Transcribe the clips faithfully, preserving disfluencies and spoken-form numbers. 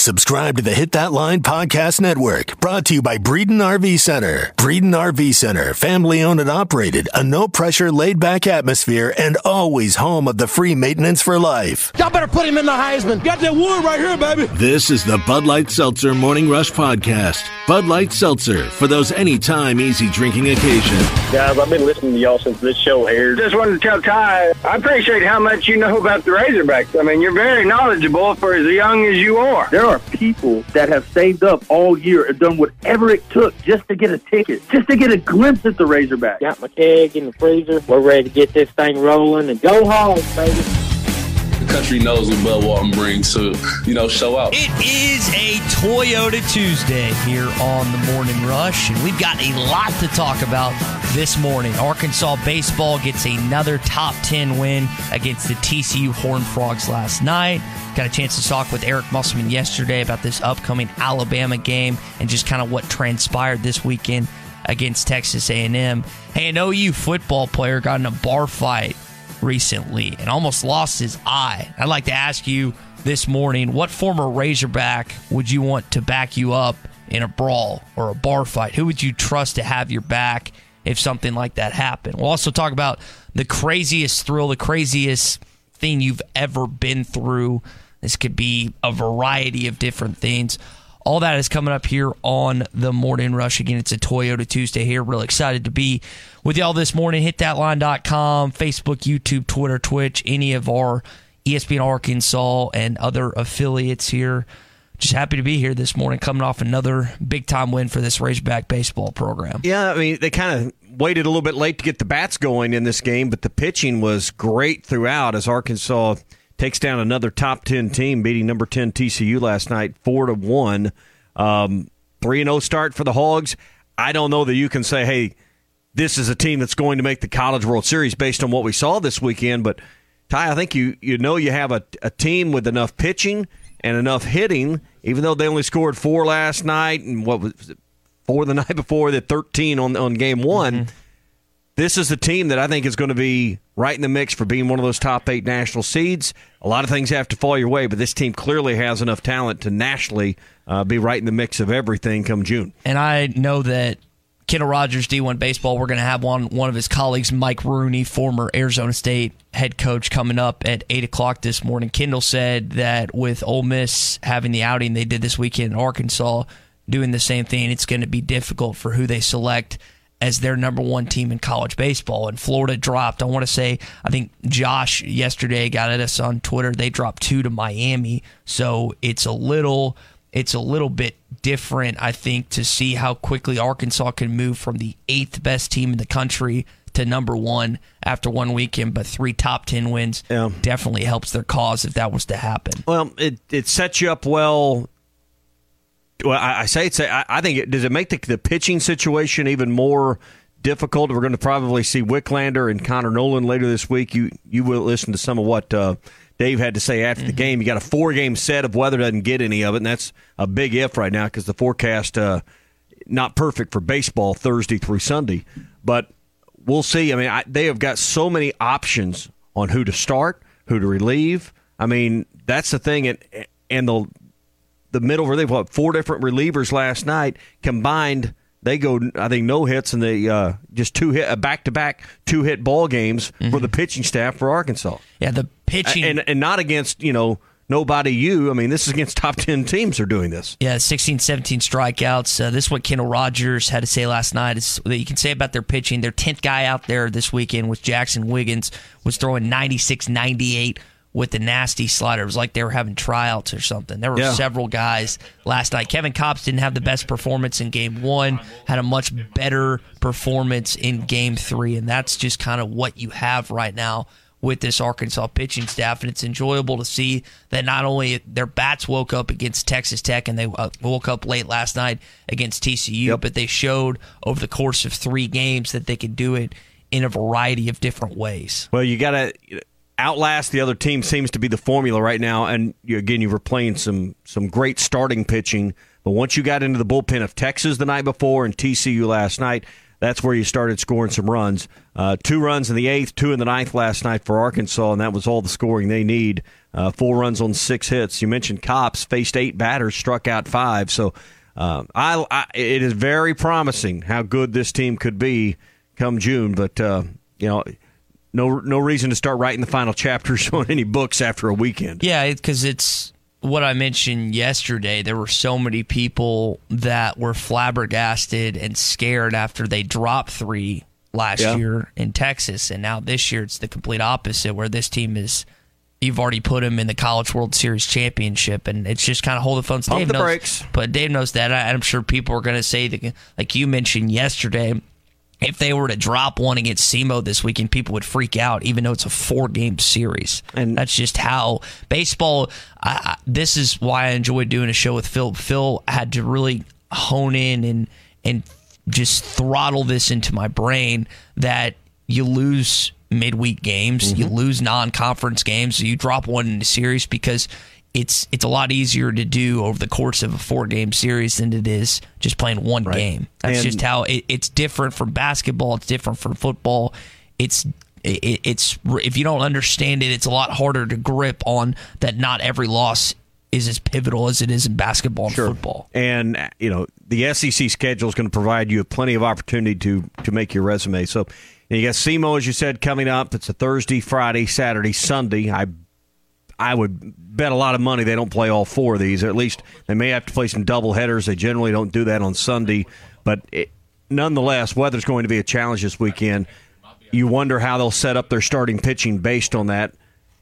Subscribe to the Hit That Line Podcast Network, brought to you by Breeden R V Center. Breeden R V Center, family owned and operated, a no-pressure, laid-back atmosphere, and always home of the free maintenance for life. Y'all better put him in the Heisman. Got that wood right here, baby. This is the Bud Light Seltzer Morning Rush Podcast. Bud Light Seltzer, for those anytime easy drinking occasion. Guys, I've been listening to y'all since this show aired. Just wanted to tell Ty, I appreciate how much you know about the Razorbacks. I mean, you're very knowledgeable for as young as you are. There are people that have saved up all year and done whatever it took just to get a ticket, just to get a glimpse at the Razorbacks. Got my keg in the freezer. We're ready to get this thing rolling and go home, baby. The country knows what Bud Walton brings, so, you know, show out. It is a Toyota Tuesday here on the Morning Rush, and we've got a lot to talk about this morning. Arkansas baseball gets another top ten win against the T C U Horned Frogs last night. Got a chance to talk with Eric Musselman yesterday about this upcoming Alabama game and just kind of what transpired this weekend against Texas A and M. Hey, an O U football player got in a bar fight recently and almost lost his eye. I'd like to ask you this morning, what former Razorback would you want to back you up in a brawl or a bar fight? Who would you trust to have your back if something like that happened? We'll also talk about the craziest thrill, the craziest thing you've ever been through. This could be a variety of different things. All that is coming up here on the Morning Rush. Again, it's a Toyota Tuesday here. Real excited to be with y'all this morning. hit that line dot com, Facebook, YouTube, Twitter, Twitch, any of our E S P N Arkansas and other affiliates here. Just happy to be here this morning, coming off another big-time win for this Razorback baseball program. Yeah, I mean, they kind of waited a little bit late to get the bats going in this game, but the pitching was great throughout as Arkansas takes down another top ten team, beating number ten T C U last night, four to one. Um, three and oh start for the Hogs. I don't know that you can say, hey, this is a team that's going to make the College World Series based on what we saw this weekend. But, Ty, I think you, you know you have a, a team with enough pitching and enough hitting, even though they only scored four last night and what was it, four the night before, the thirteen on, on game one. Mm-hmm. This is a team that I think is going to be right in the mix for being one of those top eight national seeds. A lot of things have to fall your way, but this team clearly has enough talent to nationally uh, be right in the mix of everything come June. And I know that Kendall Rogers, D one Baseball, we're going to have one, one of his colleagues, Mike Rooney, former Arizona State head coach, coming up at eight o'clock this morning. Kendall said that with Ole Miss having the outing they did this weekend in Arkansas, doing the same thing, it's going to be difficult for who they select as their number one team in college baseball. And Florida dropped, I want to say, I think Josh yesterday got at us on Twitter, they dropped two to Miami. So it's a little it's a little bit different, I think, to see how quickly Arkansas can move from the eighth best team in the country to number one after one weekend, but three top ten wins yeah. definitely helps their cause if that was to happen. Well, it, it sets you up well. Well, I, I say it's. I, I think it does it make the, the pitching situation even more difficult. We're going to probably see Wicklander and Connor Nolan later this week. You you will listen to some of what uh, Dave had to say after mm-hmm. the game. You got a four game set if weather doesn't get any of it, and that's a big if right now because the forecast uh, not perfect for baseball Thursday through Sunday. But we'll see. I mean, I, they have got so many options on who to start, who to relieve. I mean, that's the thing, and and the. The middle relief, what, four different relievers last night combined. They go, I think, no hits and they uh, just two hit, back to back two hit ball games mm-hmm. for the pitching staff for Arkansas. Yeah, the pitching and and not against you know nobody. You, I mean, this is against top ten teams are doing this. Yeah, sixteen, seventeen strikeouts. Uh, this is what Kendall Rogers had to say last night. Is that you can say about their pitching. Their tenth guy out there this weekend was Jackson Wiggins, was throwing ninety-six, ninety-eight. With the nasty slider. It was like they were having tryouts or something. There were yeah. several guys last night. Kevin Kopps didn't have the best performance in game one, had a much better performance in game three, and that's just kind of what you have right now with this Arkansas pitching staff, and it's enjoyable to see that not only their bats woke up against Texas Tech and they woke up late last night against T C U, yep. but they showed over the course of three games that they could do it in a variety of different ways. Well, you got to outlast the other team seems to be the formula right now. And you, again, you were playing some some great starting pitching. But once you got into the bullpen of Texas the night before and T C U last night, that's where you started scoring some runs. Uh, two runs in the eighth, two in the ninth last night for Arkansas, and that was all the scoring they need uh, four runs on six hits. You mentioned Kopps faced eight batters, struck out five. So uh, I, I, it is very promising how good this team could be come June. But uh, you know, no no reason to start writing the final chapters on any books after a weekend. Yeah, because it's what I mentioned yesterday. There were so many people that were flabbergasted and scared after they dropped three last yeah. year in Texas, and now this year it's the complete opposite, where this team is, you've already put them in the College World Series championship, and it's just kind of hold the phones. Pump Dave the knows, brakes. But Dave knows that. I'm sure people are going to say, that, like you mentioned yesterday, if they were to drop one against S E M O this weekend, people would freak out, even though it's a four-game series. And that's just how baseball, I, I, this is why I enjoyed doing a show with Phil. Phil had to really hone in and and just throttle this into my brain that you lose midweek games, mm-hmm. you lose non-conference games, so you drop one in the series because it's it's a lot easier to do over the course of a four-game series than it is just playing one right. game. That's and just how it, it's different from basketball. It's different from football. It's it, it's if you don't understand it, it's a lot harder to grip on that. Not every loss is as pivotal as it is in basketball and sure. football. And you know the S E C schedule is going to provide you plenty of opportunity to to make your resume. So you got S E M O, as you said, coming up. It's a Thursday, Friday, Saturday, Sunday. I. I would bet a lot of money they don't play all four of these. Or at least they may have to play some double headers. They generally don't do that on Sunday. But it, nonetheless, weather's going to be a challenge this weekend. You wonder how they'll set up their starting pitching based on that.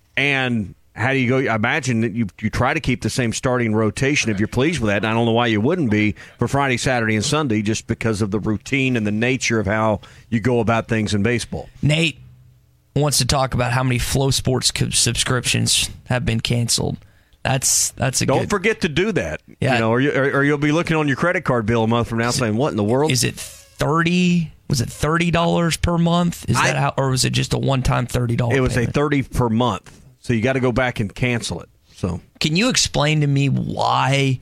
And how do you go? I imagine that you, you try to keep the same starting rotation if you're pleased with that. And I don't know why you wouldn't be for Friday, Saturday, and Sunday, just because of the routine and the nature of how you go about things in baseball. Nate wants to talk about how many Flow Sports subscriptions have been canceled. That's that's a Don't good, forget to do that. Yeah. You know, or, you, or, or you'll be looking on your credit card bill a month from now saying, what in the world? Is it thirty? Was it thirty dollars per month? Is I, that how, or was it just a one-time thirty dollars It was payment? a thirty per month. So you got to go back and cancel it. So can you explain to me why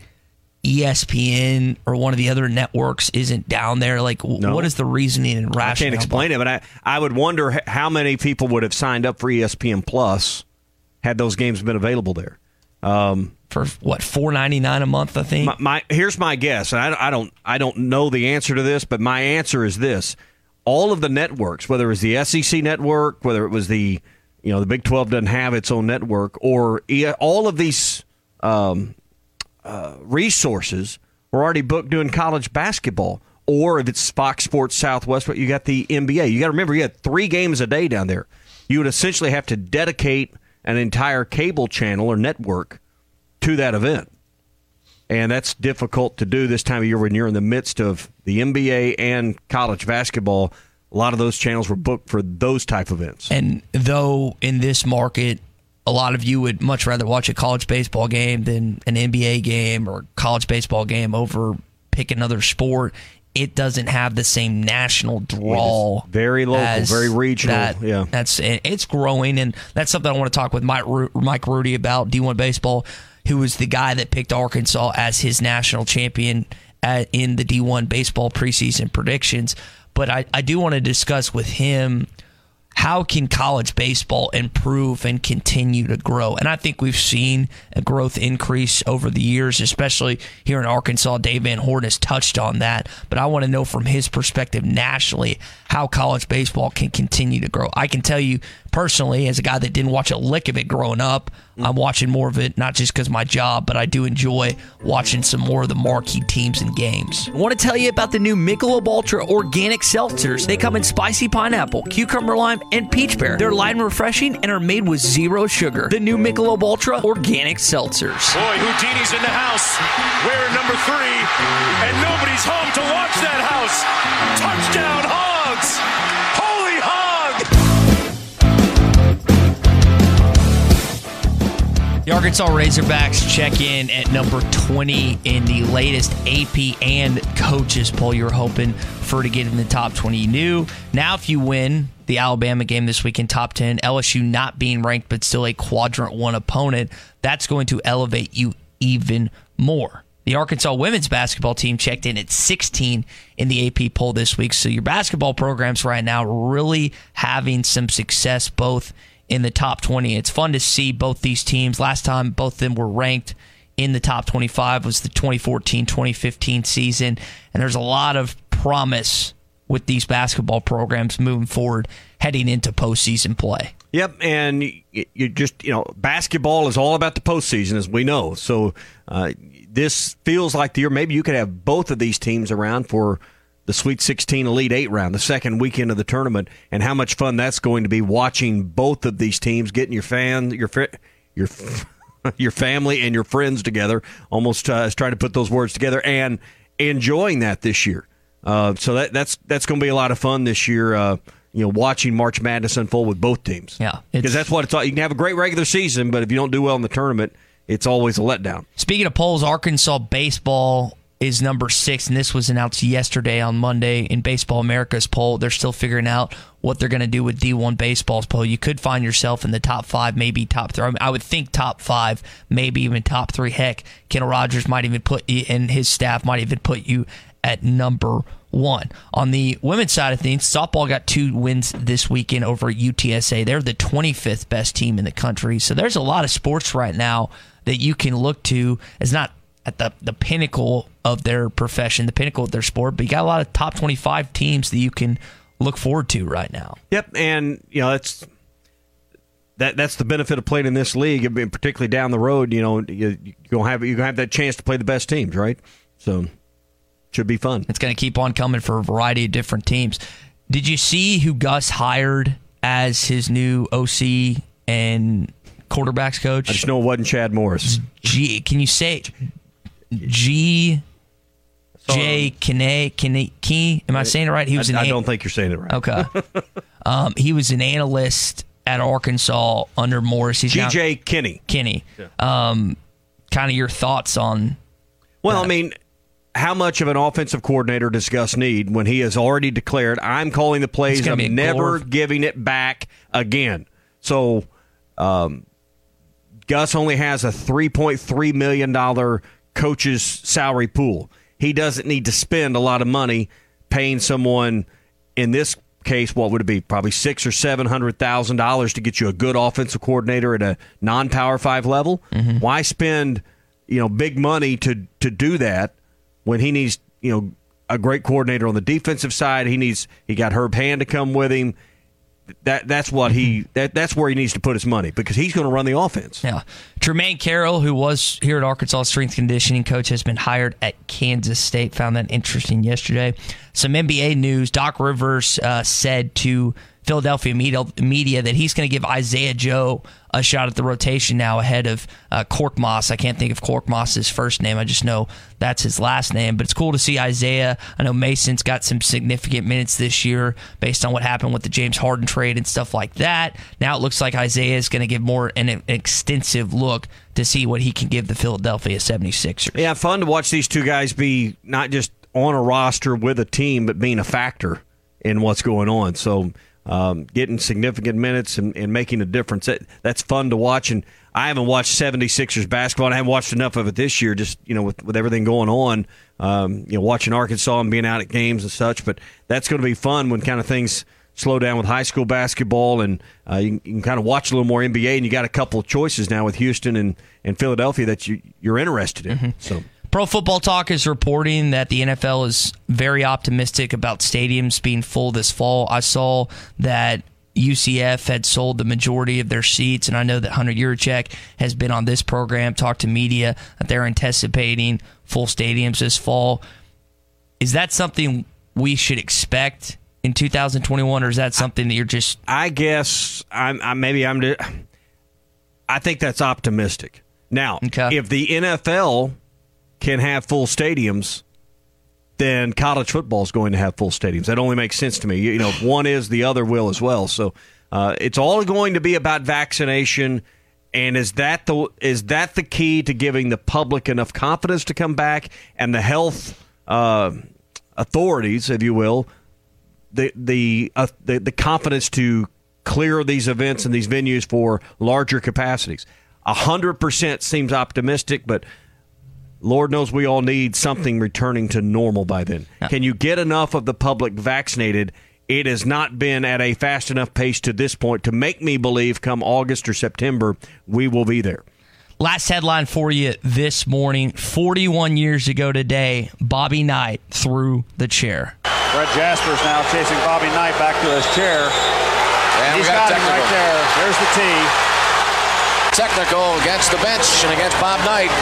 E S P N or one of the other networks isn't down there? Like, no. what is the reasoning and rationale? I can't explain it, but I, I would wonder how many people would have signed up for E S P N Plus had those games been available there. Um, for what, four ninety-nine a month, I think? My, my Here's my guess. And I, I don't I don't know the answer to this, but my answer is this. All of the networks, whether it was the S E C network, whether it was the, you know, the Big twelve doesn't have its own network, or all of these um, uh, resources were already booked doing college basketball. Or if it's Fox Sports Southwest, but you got the N B A. You got to remember, you had three games a day down there. You would essentially have to dedicate an entire cable channel or network to that event. And that's difficult to do this time of year when you're in the midst of the N B A and college basketball. A lot of those channels were booked for those type of events. And though in this market, a lot of you would much rather watch a college baseball game than an N B A game or college baseball game over pick another sport, it doesn't have the same national draw. Very local, very regional. That, yeah, that's it's growing, and that's something I want to talk with Mike Mike Rudy about, D one Baseball, who was the guy that picked Arkansas as his national champion at, in the D one Baseball preseason predictions. But I, I do want to discuss with him, how can college baseball improve and continue to grow? And I think we've seen a growth increase over the years, especially here in Arkansas. Dave Van Horn has touched on that. But I want to know from his perspective nationally how college baseball can continue to grow. I can tell you personally, as a guy that didn't watch a lick of it growing up, I'm watching more of it, not just because of my job, but I do enjoy watching some more of the marquee teams and games. I want to tell you about the new Michelob Ultra Organic Seltzers. They come in spicy pineapple, cucumber lime, and peach pear. They're light and refreshing and are made with zero sugar. The new Michelob Ultra Organic Seltzers. Boy, Houdini's in the house, wearing number three, and nobody's home to watch that house. Touchdown, Hogs! Holy Hog! The Arkansas Razorbacks check in at number twenty in the latest A P and coaches poll. You're hoping for to get in the top twenty. You knew. Now if you win the Alabama game this week in top ten, L S U not being ranked but still a quadrant one opponent, that's going to elevate you even more. The Arkansas women's basketball team checked in at sixteen in the A P poll this week. So your basketball programs right now really having some success both in the top twenty. It's fun to see both these teams. Last time both of them were ranked in the top twenty-five was the twenty fourteen twenty fifteen season, and there's a lot of promise with these basketball programs moving forward, heading into postseason play. Yep, and you just, you know, basketball is all about the postseason, as we know. So uh, this feels like the year maybe you could have both of these teams around for the Sweet sixteen Elite Eight round, the second weekend of the tournament, and how much fun that's going to be watching both of these teams, getting your fan, your your your family and your friends together. Almost uh, trying to put those words together and enjoying that this year. Uh, so that that's that's going to be a lot of fun this year. Uh, you know, watching March Madness unfold with both teams. Yeah, because that's what it's all. You can have a great regular season, but if you don't do well in the tournament, it's always a letdown. Speaking of polls, Arkansas baseball is number six, and this was announced yesterday on Monday in Baseball America's poll. They're still figuring out what they're going to do with D one baseball's poll. You could find yourself in the top five, maybe top three. I, mean, I would think top five, maybe even top three. Heck, Kendall Rogers might even put you, and his staff might even put you at number one. On the women's side of things, softball got two wins this weekend over U T S A. They're the twenty-fifth best team in the country. So there's a lot of sports right now that you can look to as not at the, the pinnacle of their profession, the pinnacle of their sport, but you got a lot of top twenty-five teams that you can look forward to right now. Yep, and you know that's that that's the benefit of playing in this league, and particularly down the road. You know, you, you're gonna have you're gonna have that chance to play the best teams, right? So should be fun. It's going to keep on coming for a variety of different teams. Did you see who Gus hired as his new O C and quarterbacks coach? I just know it wasn't Chad Morris. G. Can you say G. J. Kine, Kine, Key? Am I saying it right? He was I, an I an- don't think you're saying it right. Okay. um, he was an analyst at Arkansas under Morris. He's G J. Kinney. Kinney. Yeah. Um, kind of your thoughts on Well, that. I mean, how much of an offensive coordinator does Gus need when he has already declared, I'm calling the plays, I'm never glorif- giving it back again? So um, Gus only has a three point three million dollars coach's salary pool. He doesn't need to spend a lot of money paying someone, in this case, what would it be? Probably six or seven hundred thousand dollars to get you a good offensive coordinator at a non-Power Five level. Mm-hmm. Why spend, you know, big money to to do that when he needs, you know, a great coordinator on the defensive side? He needs he got Herb Hand to come with him. That that's what he that that's where he needs to put his money, because he's going to run the offense. Yeah, Tremaine Carroll, who was here at Arkansas strength conditioning coach, has been hired at Kansas State. Found that interesting yesterday. Some N B A news: Doc Rivers uh, said to Philadelphia media, media that he's going to give Isaiah Joe a shot at the rotation now ahead of uh, Korkmaz. I can't think of Korkmaz's first name. I just know that's his last name. But it's cool to see Isaiah. I know Mason's got some significant minutes this year based on what happened with the James Harden trade and stuff like that. Now it looks like Isaiah is going to give more an, an extensive look to see what he can give the Philadelphia seventy-sixers. Yeah, fun to watch these two guys be not just on a roster with a team, but being a factor in what's going on. So Um, getting significant minutes and, and making a difference. That, that's fun to watch. And I haven't watched seventy-sixers basketball, and I haven't watched enough of it this year, just, you know, with, with everything going on, um, you know, watching Arkansas and being out at games and such. But that's going to be fun when kind of things slow down with high school basketball, and uh, you, can, you can kind of watch a little more N B A, and you got a couple of choices now with Houston and, and Philadelphia that you, you're interested in. Mm-hmm. So. Pro Football Talk is reporting that the N F L is very optimistic about stadiums being full this fall. I saw that U C F had sold the majority of their seats, and I know that Hunter Yurachek has been on this program, talked to media, that they're anticipating full stadiums this fall. Is that something we should expect in two thousand twenty-one, or is that something that you're just... I guess I'm, I, maybe I'm... I think that's optimistic. Now, okay. If the N F L can have full stadiums, then college football is going to have full stadiums. That only makes sense to me. You know, if one is, the other will as well. So uh, it's all going to be about vaccination. And is that the is that the key to giving the public enough confidence to come back, and the health uh, authorities, if you will, the the, uh, the the confidence to clear these events and these venues for larger capacities? A hundred percent seems optimistic, but Lord knows we all need something returning to normal by then. Yeah. Can you get enough of the public vaccinated it has not been at a fast enough pace to this point to make me believe come August or September we will be there. Last headline for you this morning. forty-one years ago today, Bobby Knight threw the chair. Fred Jasper's now chasing Bobby Knight back to his chair. And he's we got, got him right there. There's the tee. Technical against the bench and against Bob Knight.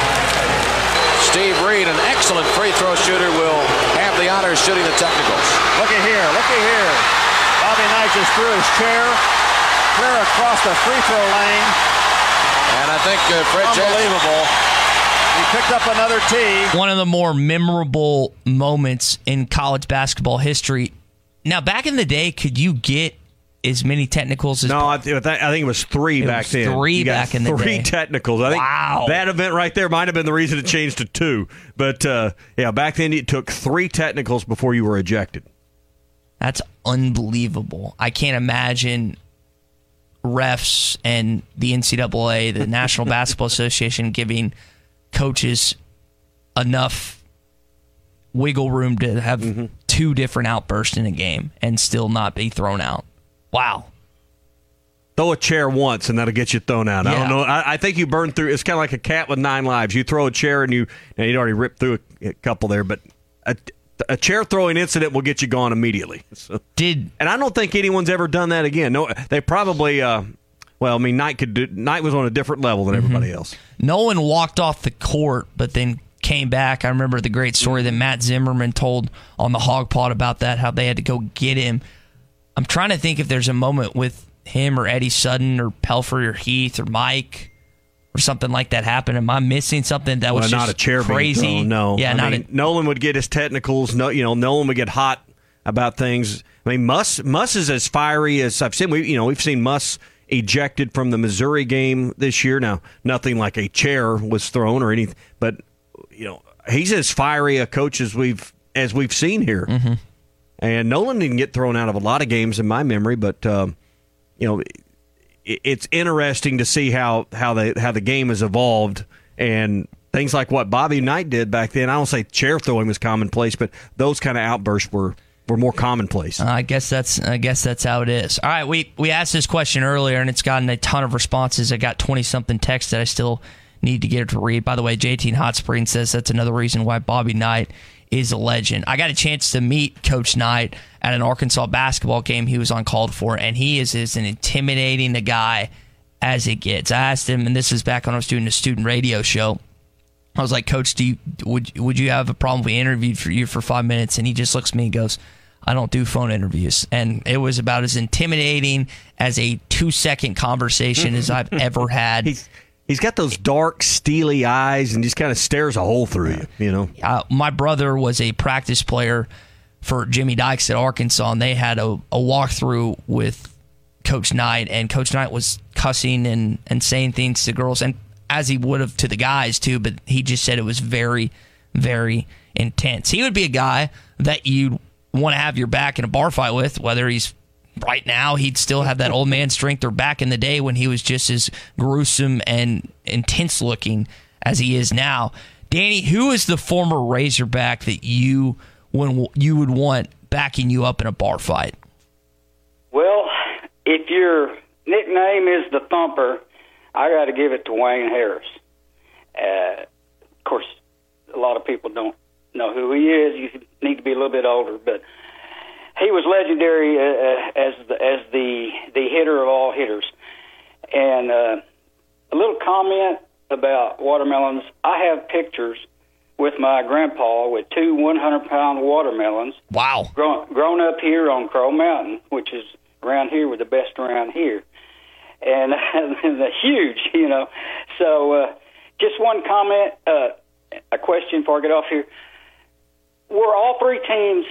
Steve Reed, an excellent free throw shooter, will have the honors shooting the technicals. Looky here, looky here. Bobby Knight just threw his chair clear across the free throw lane. And I think uh, Fred Unbelievable. He picked up another tee. One of the more memorable moments in college basketball history. Now, back in the day, could you get as many technicals as... No, I, th- I think it was three it back was then. Three you got back in the three day. Three technicals. I think wow. that event right there might have been the reason it changed to two. But, uh, yeah, back then it took three technicals before you were ejected. That's unbelievable. I can't imagine refs and the N C double A, the National Basketball Association, giving coaches enough wiggle room to have mm-hmm. two different outbursts in a game and still not be thrown out. Wow. Throw a chair once and that'll get you thrown out. Yeah. I don't know. I, I think you burn through. It's kind of like a cat with nine lives. You throw a chair and you and you'd already ripped through a, a couple there, but a, a chair throwing incident will get you gone immediately. So, Did and I don't think anyone's ever done that again. No, they probably. Uh, well, I mean, Knight could do. Knight was on a different level than everybody mm-hmm. else. Nolan walked off the court, but then came back. I remember the great story that Matt Zimmerman told on the Hog Pod about that, how they had to go get him. I'm trying to think if there's a moment with him or Eddie Sutton or Pelfrey or Heath or Mike or something like that happened. Am I missing something that was well, just not a chair crazy? Being thrown, no, yeah, I not mean, a, Nolan would get his technicals. No, you know, Nolan would get hot about things. I mean, Muss Muss is as fiery as I've seen. We, you know, we've seen Muss ejected from the Missouri game this year. Now, nothing like a chair was thrown or anything, but you know, he's as fiery a coach as we've as we've seen here. Mm-hmm. And Nolan didn't get thrown out of a lot of games in my memory, but um, you know, it, it's interesting to see how how the how the game has evolved and things like what Bobby Knight did back then. I don't say chair throwing was commonplace, but those kind of outbursts were. Were more commonplace. Uh, I guess that's I guess that's how it is. All right, we we asked this question earlier, and it's gotten a ton of responses. I got twenty something texts that I still need to get to read. By the way, J T in Hot Springs says that's another reason why Bobby Knight is a legend. I got a chance to meet Coach Knight at an Arkansas basketball game he was on called for, and he is as an intimidating a guy as it gets. I asked him, and this is back when I was doing a student radio show. I was like, Coach, do you, would would you have a problem if we interviewed for you for five minutes? And he just looks at me and goes, I don't do phone interviews. And it was about as intimidating as a two-second conversation as I've ever had. He's, he's got those dark, steely eyes and just kind of stares a hole through you, you know. Uh, my brother was a practice player for Jimmy Dykes at Arkansas, and they had a, a walkthrough with Coach Knight, and Coach Knight was cussing and, and saying things to girls, and as he would have to the guys too, but he just said it was very, very intense. He would be a guy that you'd want to have your back in a bar fight with, whether he's right now, he'd still have that old man strength, or back in the day when he was just as gruesome and intense looking as he is now. Danny, who is the former Razorback that you when you would want backing you up in a bar fight? Well, if your nickname is the Thumper, I got to give it to Wayne Harris. Uh, of course, a lot of people don't know who he is. You need to be a little bit older, but he was legendary uh, as the, as the the hitter of all hitters. And uh, a little comment about watermelons. I have pictures with my grandpa with two one hundred pound watermelons. Wow! Grown, grown up here on Crow Mountain, which is around here, with the best around here. And, and the huge, you know. So uh, just one comment, uh, a question before I get off here. Were all three teams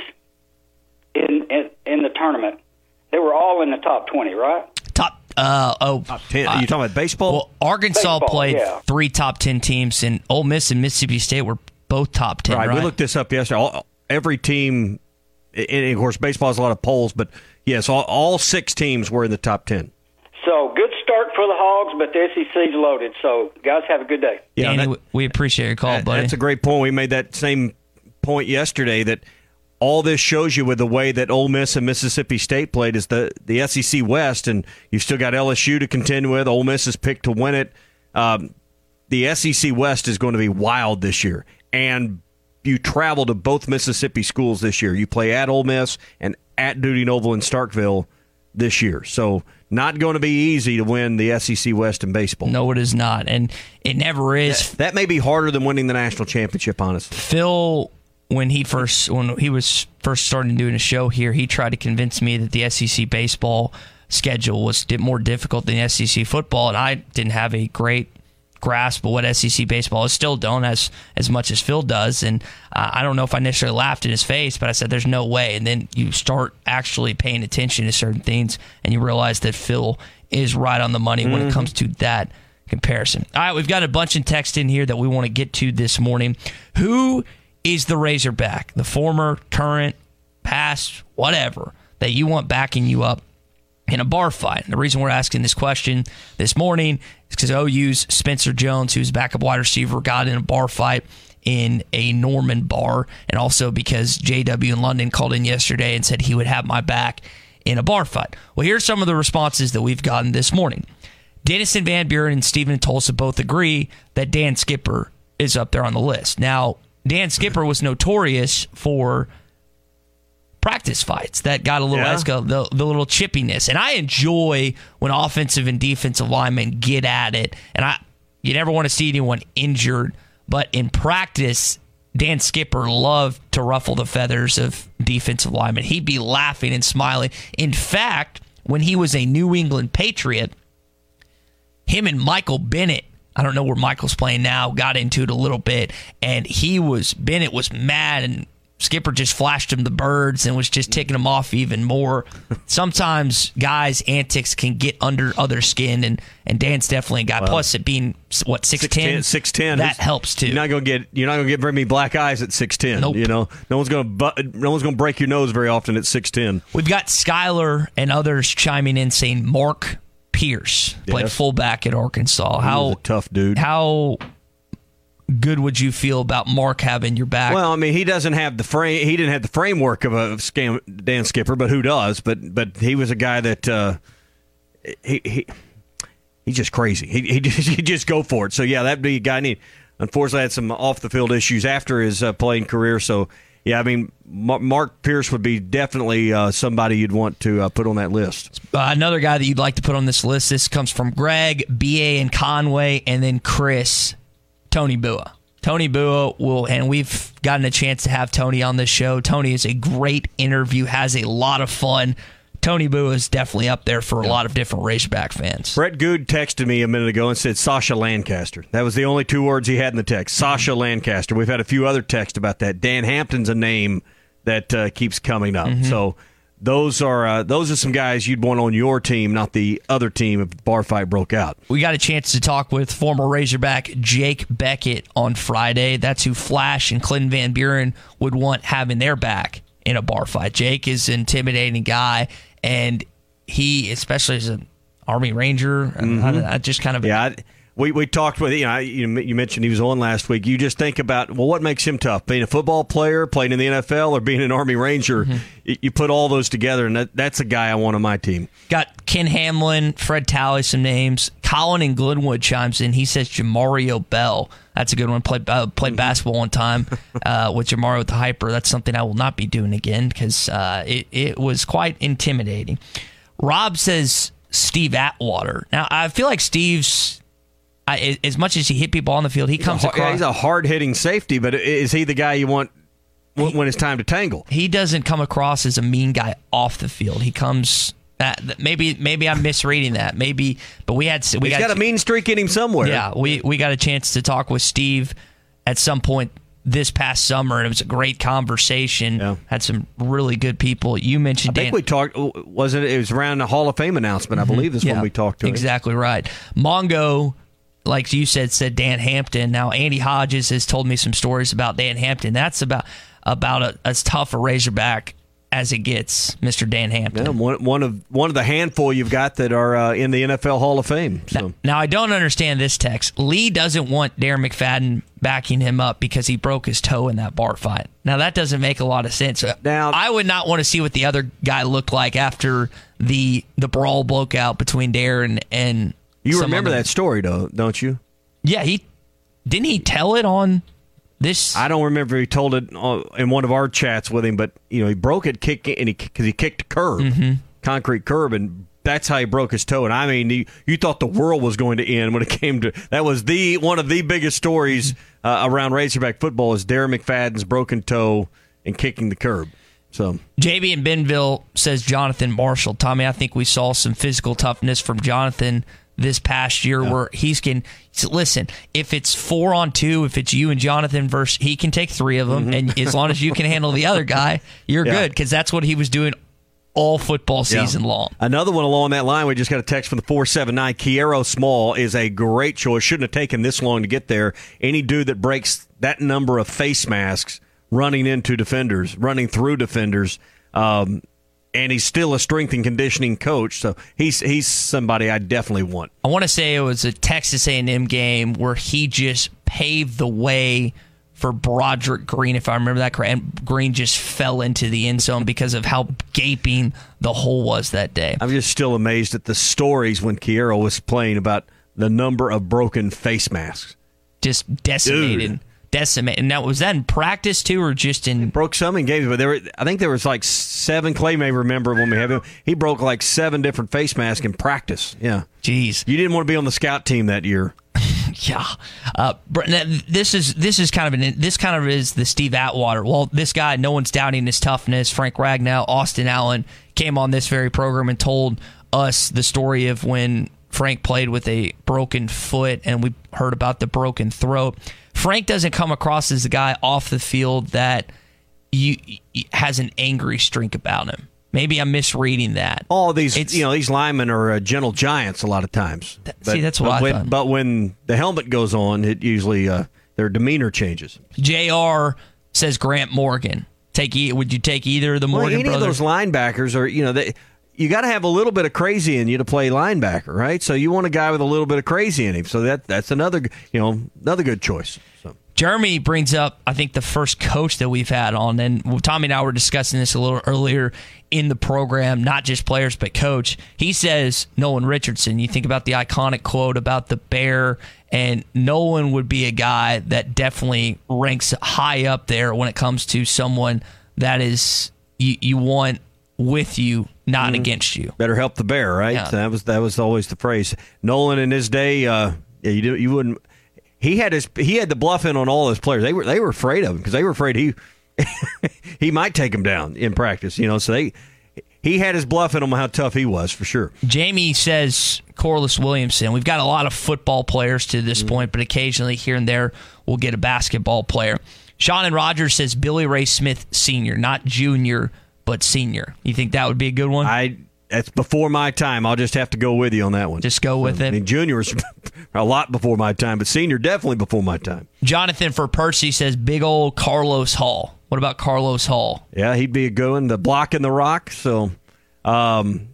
in, in in the tournament? They were all in the top twenty, right? Top, uh, oh. Top ten. Are you talking about baseball? Well, Arkansas baseball, played yeah. three top ten teams, and Ole Miss and Mississippi State were both top ten, right, right? We looked this up yesterday. All, every team, and of course, baseball has a lot of polls, but yes, all, all six teams were in the top ten. So, good start for the Hogs, but the S E C's loaded. So, guys, have a good day. Yeah, Danny, that, we appreciate your call, that, buddy. That's a great point. We made that same point yesterday that all this shows you with the way that Ole Miss and Mississippi State played is the, the S E C West, and you've still got L S U to contend with. Ole Miss is picked to win it. Um, the S E C West is going to be wild this year, and you travel to both Mississippi schools this year. You play at Ole Miss and at Dudy Noble in Starkville this year. So not going to be easy to win the S E C West in baseball. No, it is not, and it never is. That, that may be harder than winning the national championship, honestly. Phil, when he first when he was first starting doing a show here, he tried to convince me that the S E C baseball schedule was more difficult than S E C football, and I didn't have a great grasp of what S E C baseball is. Still don't as as much as Phil does, and uh, I don't know if I necessarily laughed in his face, but I said there's no way. And then you start actually paying attention to certain things, and you realize that Phil is right on the money mm-hmm. when it comes to that comparison. All right, we've got a bunch of text in here that we want to get to this morning. Who is the Razorback, the former, current, past, whatever, that you want backing you up in a bar fight? And the reason we're asking this question this morning is because O U's Spencer Jones, who's backup wide receiver, got in a bar fight in a Norman bar, and also because J W in London called in yesterday and said he would have my back in a bar fight. Well, here's some of the responses that we've gotten this morning. Dennison Van Buren and Stephen and Tulsa both agree that Dan Skipper is up there on the list. Now, Dan Skipper was notorious for practice fights that got a little yeah. esca- the, the little chippiness, and I enjoy when offensive and defensive linemen get at it. And I, you never want to see anyone injured, but in practice, Dan Skipper loved to ruffle the feathers of defensive linemen. He'd be laughing and smiling. In fact, when he was a New England Patriot, him and Michael Bennett, I don't know where Michael's playing now, got into it a little bit, and he was Bennett was mad, and Skipper just flashed him the birds and was just ticking him off even more. Sometimes guys' antics can get under other skin, and, and Dan's definitely a guy. Well, plus, it being what six ten, six ten, that helps too. You're not gonna get you're not gonna get very many black eyes at six ten. Nope. You know, no one's gonna bu- no one's gonna break your nose very often at six ten. We've got Skyler and others chiming in saying Mark Pierce played yes. fullback at Arkansas. He how was a tough dude. How good would you feel about Mark having your back? Well, I mean, he doesn't have the frame. He didn't have the framework of a scam, Dan Skipper, but who does? But but he was a guy that uh, he he he's just crazy. He he just, he just go for it. So yeah, that'd be a guy I need. Unfortunately, had some off the field issues after his uh, playing career. So yeah, I mean, Mark Pierce would be definitely uh, somebody you'd want to uh, put on that list. Uh, another guy that you'd like to put on this list. This comes from Greg, B A, and Conway, and then Chris. Tony Bua. Tony Bua will, and we've gotten a chance to have Tony on this show. Tony is a great interview, has a lot of fun. Tony Bua is definitely up there for a lot of different Razorback fans. Brett Good texted me a minute ago and said Sasha Lancaster. That was the only two words he had in the text. Sasha Lancaster. We've had a few other texts about that. Dan Hampton's a name that uh, keeps coming up. Mm-hmm. So those are uh, those are some guys you'd want on your team, not the other team if the bar fight broke out. We got a chance to talk with former Razorback Jake Beckett on Friday. That's who Flash and Clinton Van Buren would want having their back in a bar fight. Jake is an intimidating guy, and he, especially as an Army Ranger, mm-hmm. I, I just kind of... Yeah, I, we, we talked with, you know, you, you mentioned he was on last week. You just think about, well, what makes him tough? Being a football player, playing in the N F L, or being an Army Ranger? Mm-hmm. You, you put all those together, and that, that's a guy I want on my team. Got Ken Hamlin, Fred Talley, some names. Colin in Glenwood chimes in. He says Jamario Bell. That's a good one. Played uh, played mm-hmm. basketball one time uh, with Jamario with the Hyper. That's something I will not be doing again because uh, it, it was quite intimidating. Rob says Steve Atwater. Now, I feel like Steve's... I, as much as he hit people on the field, he he's comes a, across... He's a hard-hitting safety, but is he the guy you want when, he, when it's time to tangle? He doesn't come across as a mean guy off the field. He comes... That, maybe maybe I'm misreading that. Maybe, but we had... We he's got, got a mean streak in him somewhere. Yeah, we, we got a chance to talk with Steve at some point this past summer, and it was a great conversation. Yeah. Had some really good people. You mentioned I think Dan- we talked, wasn't it? It was around the Hall of Fame announcement, I believe, is yeah, when we talked to him. Exactly right. Mongo... Like you said, said Dan Hampton. Now, Andy Hodges has told me some stories about Dan Hampton. That's about about a, as tough a Razorback as it gets, Mister Dan Hampton. Yeah, one, one of one of the handful you've got that are uh, in the N F L Hall of Fame. So. Now, now, I don't understand this text. Lee doesn't want Darren McFadden backing him up because he broke his toe in that bar fight. Now, that doesn't make a lot of sense. Now, I would not want to see what the other guy looked like after the the brawl broke out between Darren and You remember other. that story, though, don't you? Yeah, he didn't he tell it on... This I don't remember if he told it in one of our chats with him, but you know he broke it kicking and he because he kicked a curb, mm-hmm. concrete curb, and that's how he broke his toe. And I mean, he, you thought the world was going to end when it came to that. Was the one of the biggest stories uh, around Razorback football is Darren McFadden's broken toe and kicking the curb. So J B in Bentonville says Jonathan Marshall. Tommy, I think we saw some physical toughness from Jonathan this past year, yeah. where he's can listen. If it's four on two, if it's you and Jonathan versus, he can take three of them, mm-hmm. and as long as you can handle the other guy, you're yeah. good, because that's what he was doing all football season yeah. long. Another one along that line, we just got a text from the four seven nine. Kiero Small is a great choice. Shouldn't have taken this long to get there. Any dude that breaks that number of face masks running into defenders, running through defenders, um, and he's still a strength and conditioning coach, so he's he's somebody I definitely want. I want to say it was a Texas A and M game where he just paved the way for Broderick Green, if I remember that correct. And Green just fell into the end zone because of how gaping the hole was that day. I'm just still amazed at the stories when Kiero was playing about the number of broken face masks. Just decimated. Dude. Decimated. Now, was that in practice too, or just in? He broke some in games, but there were. I think there was like seven. Clay may remember when we have him. He broke like seven different face masks in practice. Yeah, jeez. You didn't want to be on the scout team that year. yeah. Uh, this is this is kind of an this kind of is the Steve Atwater. Well, this guy, no one's doubting his toughness. Frank Ragnow, Austin Allen came on this very program and told us the story of when Frank played with a broken foot, and we heard about the broken throat. Frank doesn't come across as a guy off the field that you, you, has an angry streak about him. Maybe I'm misreading that. All these, it's, you know, these linemen are uh, gentle giants a lot of times. That, but, see, that's what I when, thought. But when the helmet goes on, it usually uh, their demeanor changes. J R says Grant Morgan. Take e- would you take either of the Morgan well, any brothers? Of those linebackers are, you know, they. You got to have a little bit of crazy in you to play linebacker, right? So you want a guy with a little bit of crazy in him. So that that's another, you know, another good choice. So. Jeremy brings up, I think, the first coach that we've had on, and Tommy and I were discussing this a little earlier in the program, not just players, but coach. He says Nolan Richardson. You think about the iconic quote about the bear, and Nolan would be a guy that definitely ranks high up there when it comes to someone that is you, you want with you, not mm-hmm. against you. Better help the bear, right? Yeah. That was that was always the phrase. Nolan in his day, uh, yeah, you do, you wouldn't. He had his he had the bluff in on all his players. They were they were afraid of him because they were afraid he he might take them down in practice. You know, so they he had his bluff in on how tough he was for sure. Jamie says Corliss Williamson. We've got a lot of football players to this mm-hmm. point, but occasionally here and there we'll get a basketball player. Sean and Rogers says Billy Ray Smith Senior, not Junior, but Senior. You think that would be a good one? I that's before my time. I'll just have to go with you on that one. Just go with so, it. I mean, Junior was a lot before my time, but Senior definitely before my time. Jonathan for Percy says big old Carlos Hall. What about Carlos Hall? Yeah, he'd be a good one. The block and the rock. So, um,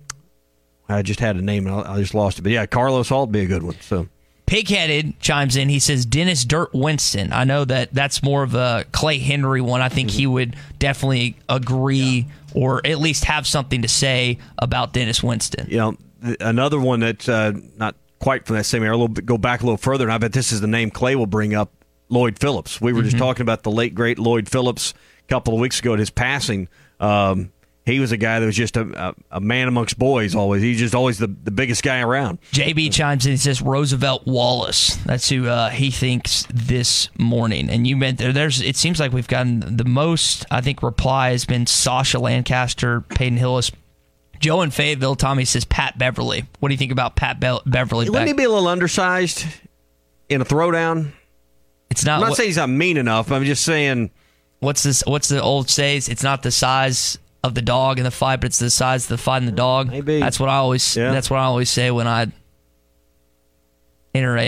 I just had a name and I just lost it. But yeah, Carlos Hall would be a good one. So. Pigheaded chimes in. He says Dennis Dirt Winston. I know that that's more of a Clay Henry one. I think mm-hmm. he would definitely agree yeah. or at least have something to say about Dennis Winston. You know, th- another one that's uh, not quite from that same era, a little bit, go back a little further, and I bet this is the name Clay will bring up, Lloyd Phillips. We were mm-hmm. just talking about the late, great Lloyd Phillips a couple of weeks ago at his passing. Um, He was a guy that was just a, a, a man amongst boys always. He's just always the, the biggest guy around. J B chimes in and says Roosevelt Wallace. That's who uh, he thinks this morning. And you meant there, there's. It seems like we've gotten the most, I think, reply has been Sasha Lancaster, Peyton Hillis. Joe in Fayetteville, Tommy says Pat Beverly. What do you think about Pat Be- Beverly? Wouldn't he be a little undersized in a throwdown? It's not. I'm not what, saying he's not mean enough. I'm just saying. What's this? What's the old says? It's not the size of the dog in the fight, but it's the size of the fight in the dog. Maybe. That's what I always. Yeah. That's what I always say when I enter a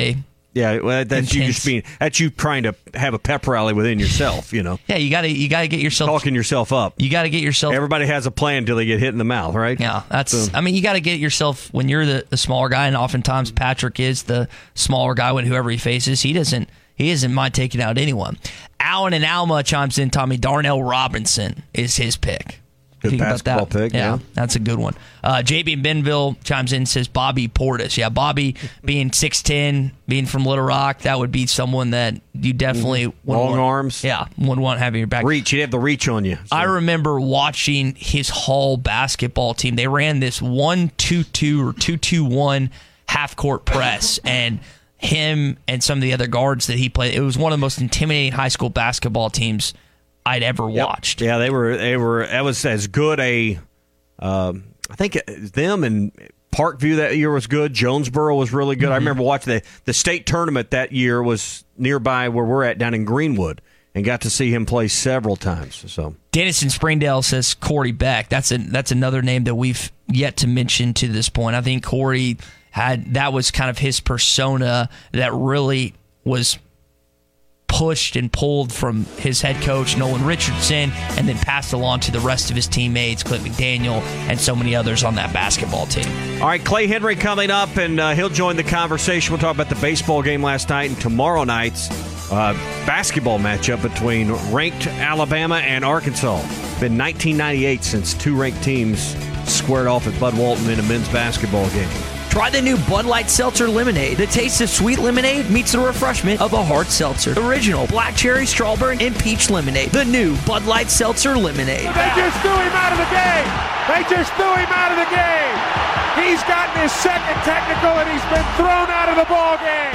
Yeah, well, that's you just being that's you trying to have a pep rally within yourself, you know. Yeah, you got to you got to get yourself talking yourself up. You got to get yourself. Everybody has a plan until they get hit in the mouth, right? Yeah, that's. So. I mean, you got to get yourself when you're the, the smaller guy, and oftentimes Patrick is the smaller guy when whoever he faces, he doesn't he doesn't mind taking out anyone. Allen and Alma chimes in. Tommy, Darnell Robinson is his pick. Good Think basketball about that. pick, yeah, yeah. That's a good one. Uh, J B in Benville chimes in and says Bobby Portis. Yeah, Bobby being six ten, being from Little Rock, that would be someone that you definitely mm-hmm. would long want, arms. Yeah, would want having your back. Reach, you'd have the reach on you. So. I remember watching his Hall basketball team. They ran this one two two or two two one half court press, and him and some of the other guards that he played. It was one of the most intimidating high school basketball teams I'd ever yep. watched. Yeah, they were. They were. That was as good a. Um, I think them and Parkview that year was good. Jonesboro was really good. Mm-hmm. I remember watching the the state tournament that year was nearby where we're at down in Greenwood, and got to see him play several times. So Dennis in Springdale says Corey Beck. That's a that's another name that we've yet to mention to this point. I think Corey had that was kind of his persona that really was pushed and pulled from his head coach, Nolan Richardson, and then passed along to the rest of his teammates, Clint McDaniel, and so many others on that basketball team. All right, Clay Henry coming up, and uh, he'll join the conversation. We'll talk about the baseball game last night and tomorrow night's uh, basketball matchup between ranked Alabama and Arkansas. It's been nineteen ninety-eight since two ranked teams squared off at Bud Walton in a men's basketball game. Try the new Bud Light Seltzer Lemonade. The taste of sweet lemonade meets the refreshment of a hard seltzer. Original black cherry, strawberry, and peach lemonade. The new Bud Light Seltzer Lemonade. They just threw him out of the game. They just threw him out of the game. He's gotten his second technical, and he's been thrown out of the ball game.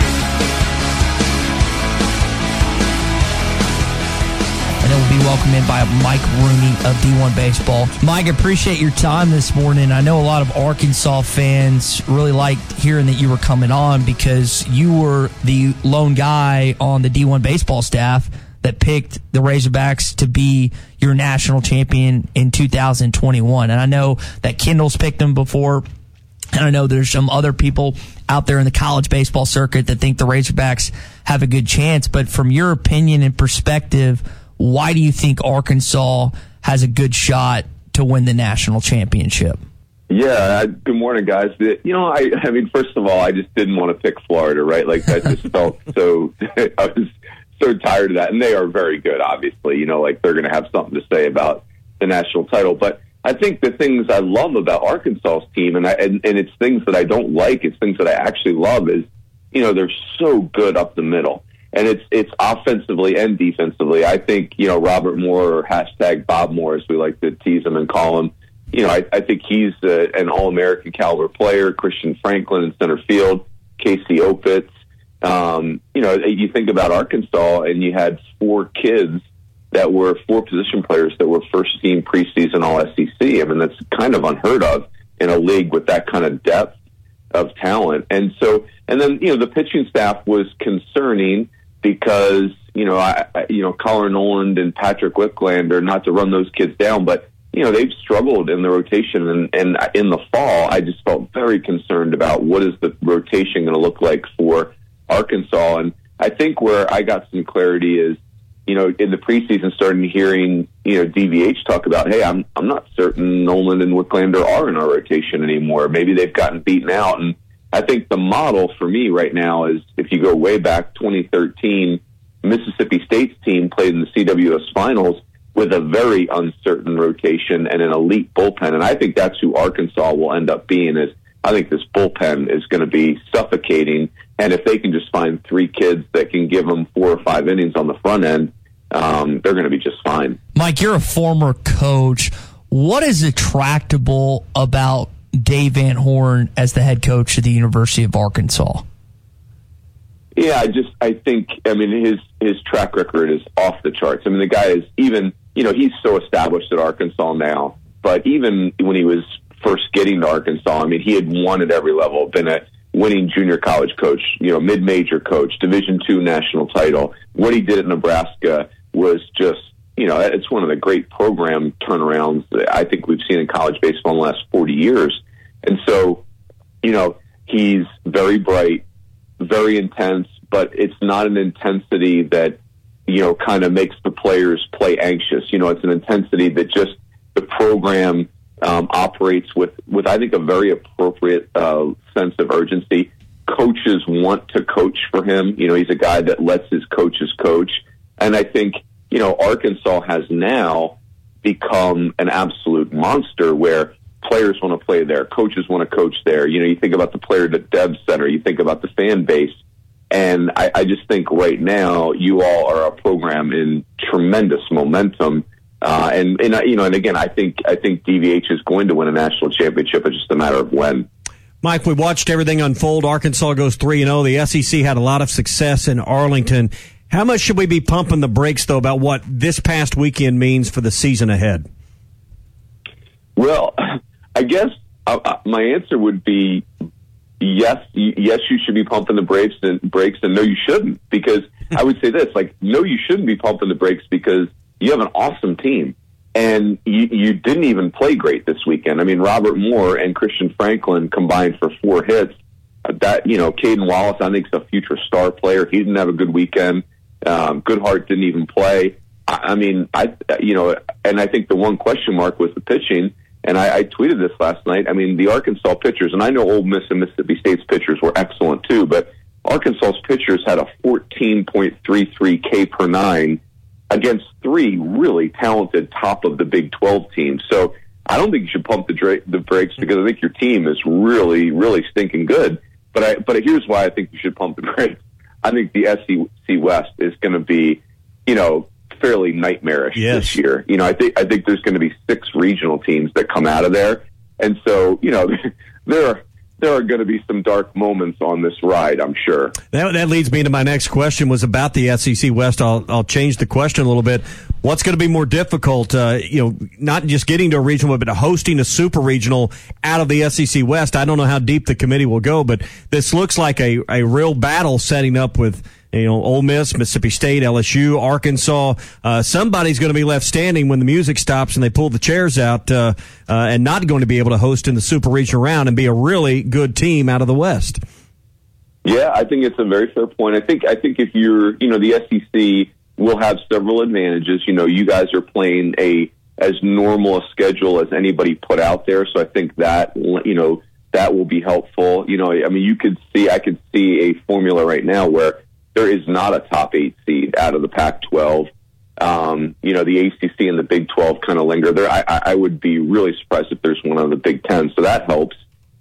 And then we'll be welcomed in by Mike Rooney of D one Baseball. Mike, appreciate your time this morning. I know a lot of Arkansas fans really liked hearing that you were coming on because you were the lone guy on the D one Baseball staff that picked the Razorbacks to be your national champion in two thousand twenty-one. And I know that Kendall's picked them before, and I know there's some other people out there in the college baseball circuit that think the Razorbacks have a good chance. But from your opinion and perspective, why do you think Arkansas has a good shot to win the national championship? Yeah, I, good morning, guys. You know, I, I mean, first of all, I just didn't want to pick Florida, right? Like, that just felt so, I was so tired of that. And they are very good, obviously. You know, like, they're going to have something to say about the national title. But I think the things I love about Arkansas's team, and, I, and, and it's things that I don't like, it's things that I actually love, is, you know, they're so good up the middle. And it's it's offensively and defensively. I think, you know, Robert Moore, or hashtag Bob Moore, as we like to tease him and call him, you know, I, I think he's uh, an All-American caliber player. Christian Franklin in center field, Casey Opitz. Um, you know, you think about Arkansas, and you had four kids that were four position players that were first team preseason All S E C. I mean, that's kind of unheard of in a league with that kind of depth of talent. And so, and then, you know, the pitching staff was concerning, because, you know, I, I you know, Colin Noland and Patrick Wicklander, not to run those kids down, but, you know, they've struggled in the rotation. And, and in the fall, I just felt very concerned about what is the rotation going to look like for Arkansas. And I think where I got some clarity is, you know, in the preseason, starting hearing, you know, D V H talk about, hey, I'm I'm not certain Noland and Wicklander are in our rotation anymore. Maybe they've gotten beaten out. And I think the model for me right now is, if you go way back, twenty thirteen, Mississippi State's team played in the C W S finals with a very uncertain rotation and an elite bullpen. And I think that's who Arkansas will end up being. Is I think this bullpen is going to be suffocating. And if they can just find three kids that can give them four or five innings on the front end, um, they're going to be just fine. Mike, you're a former coach. What is attractable about Dave Van Horn as the head coach of the University of Arkansas? Yeah, I just, I think, I mean, his, his track record is off the charts. I mean, the guy is even, you know, he's so established at Arkansas now, but even when he was first getting to Arkansas, I mean, he had won at every level, been a winning junior college coach, you know, mid-major coach, Division two national title. What he did at Nebraska was just, you know, it's one of the great program turnarounds that I think we've seen in college baseball in the last forty years. And so, you know, he's very bright, very intense, but it's not an intensity that, you know, kind of makes the players play anxious. You know, it's an intensity that just the program um, operates with, with, I think, a very appropriate uh, sense of urgency. Coaches want to coach for him. You know, he's a guy that lets his coaches coach. And I think, you know, Arkansas has now become an absolute monster where players want to play there, coaches want to coach there. You know, you think about the player at Deb Center, you think about the fan base. And I, I just think right now you all are a program in tremendous momentum. Uh, and, and, you know, and again, I think, I think D V H is going to win a national championship. It's just a matter of when. Mike, we watched everything unfold. Arkansas goes three and oh. The S E C had a lot of success in Arlington. How much should we be pumping the brakes, though, about what this past weekend means for the season ahead? Well, I guess uh, my answer would be yes, yes, you should be pumping the brakes and brakes, and no, you shouldn't. Because I would say this, like, no, you shouldn't be pumping the brakes because you have an awesome team, and you, you didn't even play great this weekend. I mean, Robert Moore and Christian Franklin combined for four hits. Uh, that you know, Caden Wallace, I think, is a future star player. He didn't have a good weekend. Um, Goodhart didn't even play. I, I mean, I you know, and I think the one question mark was the pitching. And I, I tweeted this last night. I mean, the Arkansas pitchers, and I know Ole Miss and Mississippi State's pitchers were excellent too, but Arkansas's pitchers had a fourteen point three three K per nine against three really talented top of the Big twelve teams. So I don't think you should pump the, dra- the brakes because I think your team is really, really stinking good. But I, but here's why I think you should pump the brakes. I think the S E C West is going to be, you know, fairly nightmarish yes. this year. You know, I think I think there's going to be six regional teams that come out of there, and so you know there are there are going to be some dark moments on this ride, I'm sure. That that leads me to my next question was about the S E C West. I'll I'll change the question a little bit. What's going to be more difficult? Uh, you know, not just getting to a regional, but hosting a super regional out of the S E C West. I don't know how deep the committee will go, but this looks like a a real battle setting up with. You know, Ole Miss, Mississippi State, L S U, Arkansas. Uh, somebody's going to be left standing when the music stops and they pull the chairs out, uh, uh, and not going to be able to host in the Super Regional round and be a really good team out of the West. Yeah, I think it's a very fair point. I think I think if you're, you know, the S E C will have several advantages. You know, you guys are playing a as normal a schedule as anybody put out there, so I think that you know that will be helpful. You know, I mean, you could see, I could see a formula right now where there is not a top eight seed out of the Pac twelve. Um, you know, the A C C and the Big twelve kind of linger there. I, I would be really surprised if there's one on the Big ten, so that helps.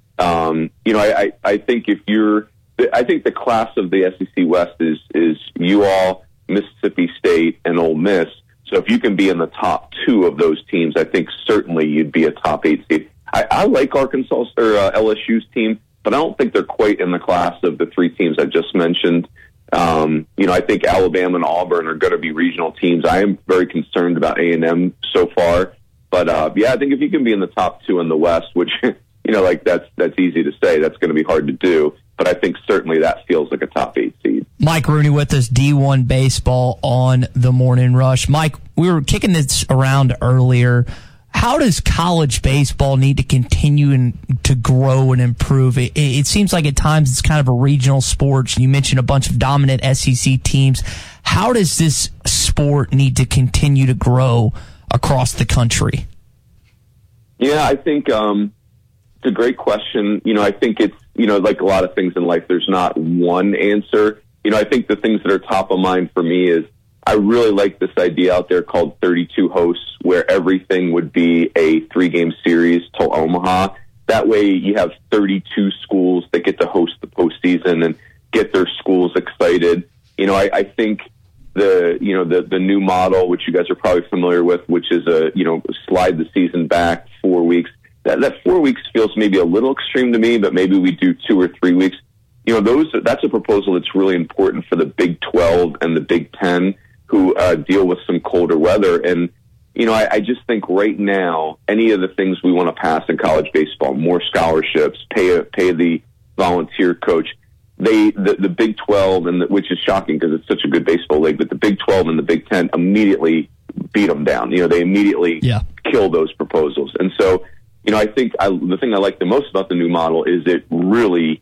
Um, you know, I, I, I think if you're, I think the class of the S E C West is is you all, Mississippi State, and Ole Miss. So if you can be in the top two of those teams, I think certainly you'd be a top eight seed. I, I like Arkansas or uh, L S U's team, but I don't think they're quite in the class of the three teams I just mentioned. Um, you know, I think Alabama and Auburn are going to be regional teams. I am very concerned about A and M so far, but uh, yeah, I think if you can be in the top two in the West, which you know, like that's that's easy to say, that's going to be hard to do. But I think certainly that feels like a top eight seed. Mike Rooney with us, D one Baseball on the Morning Rush. Mike, we were kicking this around earlier. How does college baseball need to continue and to grow and improve? It, it seems like at times it's kind of a regional sport. You mentioned a bunch of dominant S E C teams. How does this sport need to continue to grow across the country? Yeah, I think um, it's a great question. You know, I think it's, you know, like a lot of things in life, there's not one answer. You know, I think the things that are top of mind for me is I really like this idea out there called thirty-two hosts, where everything would be a three-game series to Omaha. That way you have thirty-two schools that get to host the postseason and get their schools excited. You know, I, I think the, you know, the, the new model, which you guys are probably familiar with, which is a, you know, slide the season back four weeks. That, that four weeks feels maybe a little extreme to me, but maybe we do two or three weeks. You know, those, that's a proposal that's really important for the Big twelve and the Big ten, who uh, deal with some colder weather. And, you know, I, I just think right now, any of the things we want to pass in college baseball, more scholarships, pay pay the volunteer coach, they the, the Big twelve, and the, which is shocking because it's such a good baseball league, but the Big twelve and the Big ten immediately beat them down. You know, they immediately yeah. kill those proposals. And so, you know, I think I, the thing I like the most about the new model is it really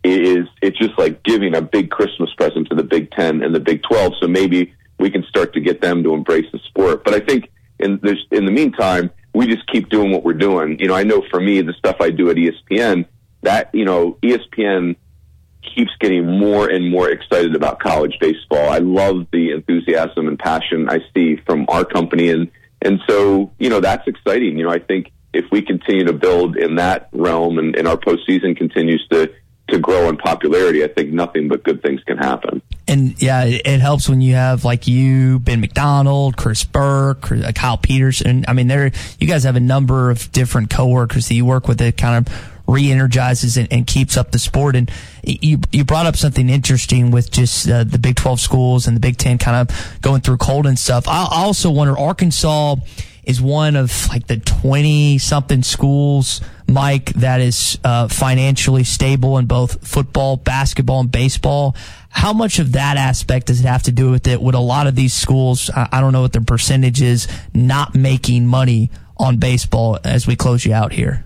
is it's just like giving a big Christmas present to the Big Ten and the Big twelve. So maybe we can start to get them to embrace the sport. But I think in this, in the meantime, we just keep doing what we're doing. You know, I know for me, the stuff I do at E S P N, that, you know, E S P N keeps getting more and more excited about college baseball. I love the enthusiasm and passion I see from our company. And, and so, you know, that's exciting. You know, I think if we continue to build in that realm and, and our postseason continues to, to grow in popularity, I think nothing but good things can happen. And yeah, it, it helps when you have like you, Ben McDonald, Chris Burke, Kyle Peterson. I mean, there you guys have a number of different coworkers that you work with that kind of re-energizes and, and keeps up the sport. And you you brought up something interesting with just uh, the Big twelve schools and the Big Ten kind of going through cold and stuff. I, I also wonder, Arkansas is one of like the twenty-something schools, Mike, that is uh, financially stable in both football, basketball, and baseball. How much of that aspect does it have to do with it? Would a lot of these schools, I, I don't know what their percentage is, not making money on baseball as we close you out here?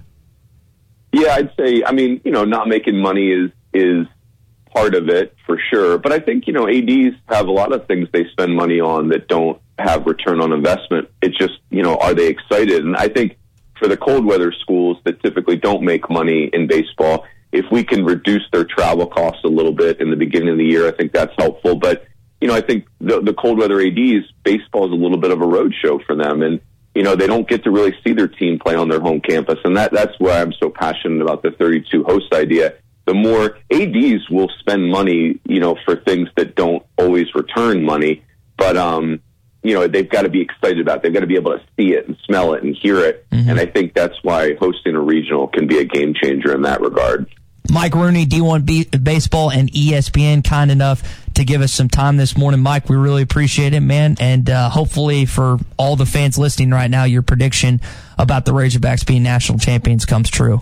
Yeah, I'd say, I mean, you know, not making money is is part of it for sure. But I think, you know, A Ds have a lot of things they spend money on that don't have return on investment. It's just, you know, are they excited? And I think for the cold weather schools that typically don't make money in baseball, if we can reduce their travel costs a little bit in the beginning of the year, I think that's helpful. But, you know, I think the, the cold weather A Ds, baseball is a little bit of a road show for them. And, you know, they don't get to really see their team play on their home campus. And that that's why I'm so passionate about the thirty-two host idea. The more A Ds will spend money, you know, for things that don't always return money, but, um, you know, they've got to be excited about it. They've got to be able to see it and smell it and hear it. Mm-hmm. And I think that's why hosting a regional can be a game changer in that regard. Mike Rooney, D one B- Baseball and E S P N, kind enough to give us some time this morning. Mike, we really appreciate it, man. And uh, hopefully for all the fans listening right now, your prediction about the Razorbacks being national champions comes true.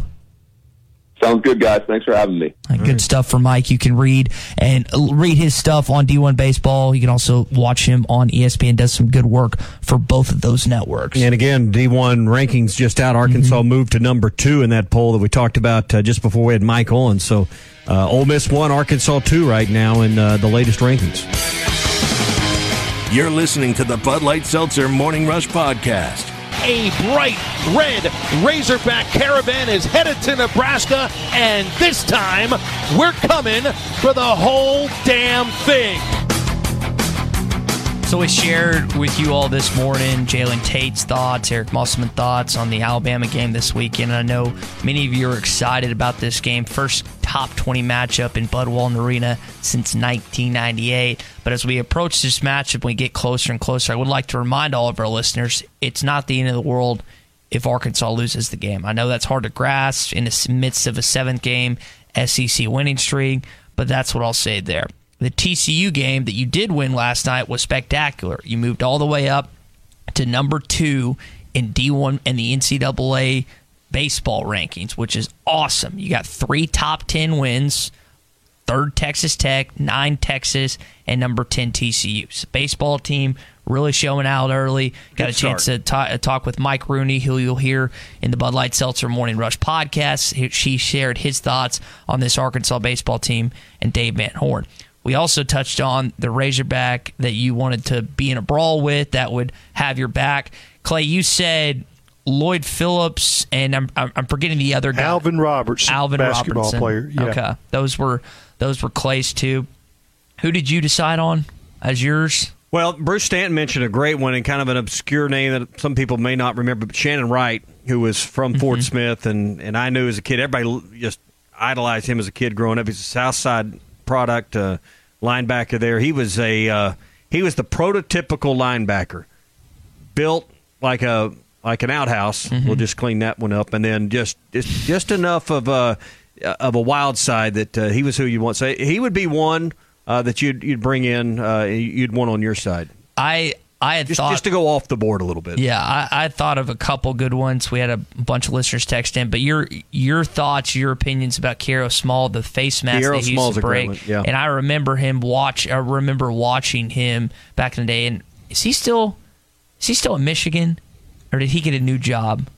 Sounds good, guys. Thanks for having me. Good right. stuff from Mike. You can read and read his stuff on D one Baseball. You can also watch him on E S P N. Does some good work for both of those networks. And again, D one rankings just out. Arkansas mm-hmm. moved to number two in that poll that we talked about uh, just before we had Mike on. So uh, Ole Miss one, Arkansas two right now in uh, the latest rankings. You're listening to the Bud Light Seltzer Morning Rush Podcast. A bright red Razorback caravan is headed to Nebraska, and this time we're coming for the whole damn thing. So we shared with you all this morning Jalen Tate's thoughts, Eric Musselman thoughts on the Alabama game this weekend. I know many of you are excited about this game. First top twenty matchup in Bud Walton Arena since nineteen ninety-eight. But as we approach this matchup, we get closer and closer, I would like to remind all of our listeners, it's not the end of the world if Arkansas loses the game. I know that's hard to grasp in the midst of a seventh game S E C winning streak, but that's what I'll say there. The T C U game that you did win last night was spectacular. You moved all the way up to number two in D one and the N C double A baseball rankings, which is awesome. You got three top ten wins, third Texas Tech, nine Texas, and number ten T C U. So baseball team really showing out early. Got Good a chance start. to talk, talk with Mike Rooney, who you'll hear in the Bud Light Seltzer Morning Rush podcast. She shared his thoughts on this Arkansas baseball team, and Dave Van Horn. We also touched on the Razorback that you wanted to be in a brawl with that would have your back. Clay, you said Lloyd Phillips, and I'm I'm forgetting the other guy. Alvin Robertson, Alvin basketball Robertson. player. Yeah. Okay, those were those were Clay's two. Who did you decide on as yours? Well, Bruce Stanton mentioned a great one and kind of an obscure name that some people may not remember, but Shannon Wright, who was from mm-hmm. Fort Smith, and, and I knew as a kid, everybody just idolized him as a kid growing up. He's a Southside product, uh, linebacker there. He was a uh, he was the prototypical linebacker, built like a like an outhouse. Mm-hmm. We'll just clean that one up, and then just just, just enough of a of a wild side that uh, he was who you want to say. He would be one uh, that you'd you'd bring in. Uh, you'd want on your side. I. I had just, thought, just to go off the board a little bit. Yeah, I, I thought of a couple good ones. We had a bunch of listeners text in, but your your thoughts, your opinions about Kiero Small, the face mask that he used to break. Yeah. And I remember him watch. I remember watching him back in the day. And is he still is he still in Michigan, or did he get a new job?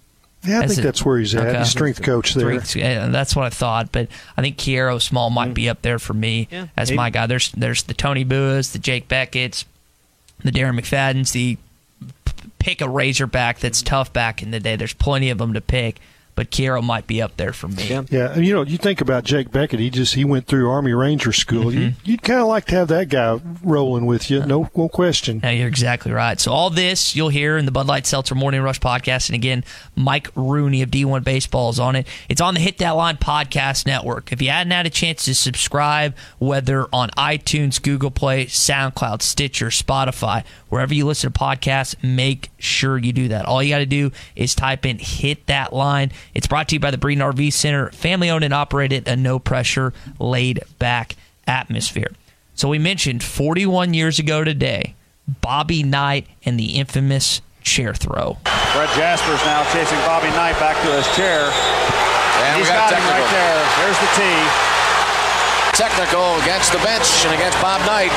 Yeah, I think a, that's where he's at. Okay. He's strength coach there. Strength, yeah, that's what I thought. But I think Kiero Small might mm. be up there for me yeah. as Maybe. my guy. There's there's the Tony Buas, the Jake Beckett's, the Darren McFadden's. The pick a Razorback that's tough back in the day. There's plenty of them to pick. But Kiero might be up there for me. Yeah, yeah. And you know, you think about Jake Beckett. He just he went through Army Ranger School. Mm-hmm. You, you'd kind of like to have that guy rolling with you. No, no question. Yeah, you're exactly right. So all this you'll hear in the Bud Light Seltzer Morning Rush podcast. And again, Mike Rooney of D one Baseball is on it. It's on the Hit That Line podcast network. If you hadn't had a chance to subscribe, whether on iTunes, Google Play, SoundCloud, Stitcher, Spotify, wherever you listen to podcasts, make sure you do that. All you got to do is type in Hit That Line. It's brought to you by the Breeden R V Center, family-owned and operated, a no-pressure, laid-back atmosphere. So we mentioned forty-one years ago today, Bobby Knight and the infamous chair throw. Fred Jaspers now chasing Bobby Knight back to his chair. And He's we got, got him technical. right there. There's the tee. Technical against the bench and against Bob Knight.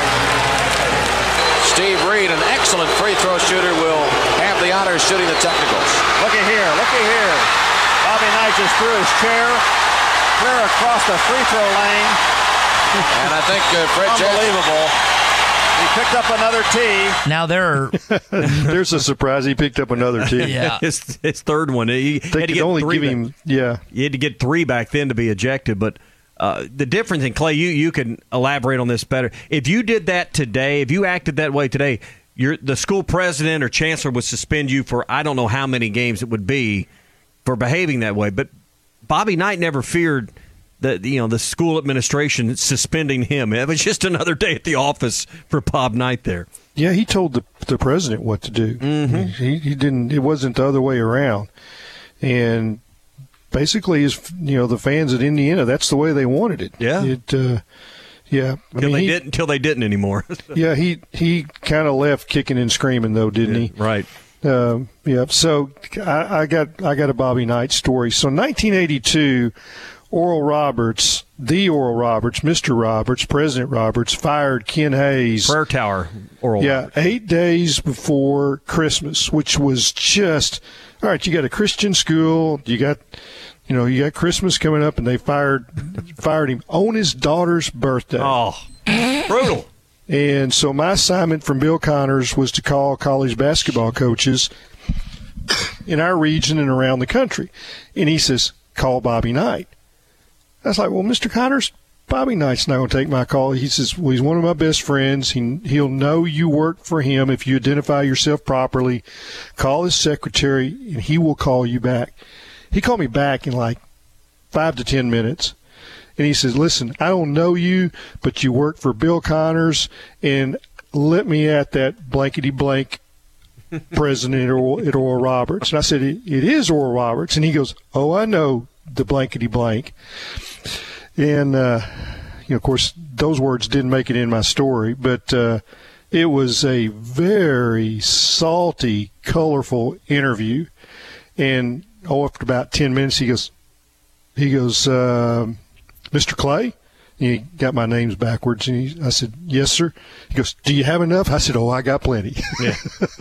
Steve Reed, an excellent free throw shooter, will have the honors shooting the technicals. Looky here, looky here. Bobby Knight just threw his chair clear across the free throw lane. And I think uh, Fred Unbelievable. He picked up another tee. Now there are... There's a surprise. He picked up another tee. Yeah. his, his third one. He they had to could get only three give him, back. yeah. You had to get three back then to be ejected, but uh, the difference in Clay, you, you can elaborate on this better. If you did that today, if you acted that way today, you're, the school president or chancellor would suspend you for I don't know how many games it would be for behaving that way. But Bobby Knight never feared the you know the school administration suspending him. It was just another day at the office for Bob Knight there. Yeah, he told the the president what to do. Mm-hmm. He, he didn't. It wasn't the other way around. And basically, his you know the fans at Indiana, that's the way they wanted it. Yeah. It. Uh, yeah. I Until mean, they he, didn't. Until they didn't anymore. yeah. He he kind of left kicking and screaming though, didn't yeah, he? Right. Uh, yeah. So I, I got I got a Bobby Knight story. So nineteen eighty-two, Oral Roberts, the Oral Roberts, Mister Roberts, President Roberts, fired Ken Hayes. Prayer Tower Oral Yeah, Roberts. eight days before Christmas, which was just all right. You got a Christian school. You got, you know, you got Christmas coming up, and they fired fired him on his daughter's birthday. Oh, brutal. And so my assignment from Bill Connors was to call college basketball coaches in our region and around the country. And he says, call Bobby Knight. I was like, well, Mister Connors, Bobby Knight's not going to take my call. He says, well, he's one of my best friends. He, he'll know you work for him if you identify yourself properly. Call his secretary, and he will call you back. He called me back in like five to ten minutes. And he says, listen, I don't know you, but you work for Bill Connors, and let me at that blankety-blank president at Oral, at Oral Roberts. And I said, it, it is Oral Roberts. And he goes, oh, I know the blankety-blank. And, uh, you know, of course, those words didn't make it in my story, but uh, it was a very salty, colorful interview. And, oh, after about ten minutes, he goes, he goes, uh, Mister Clay? And he got my names backwards. And he, I said, yes, sir. He goes, do you have enough? I said, oh, I got plenty. Yeah.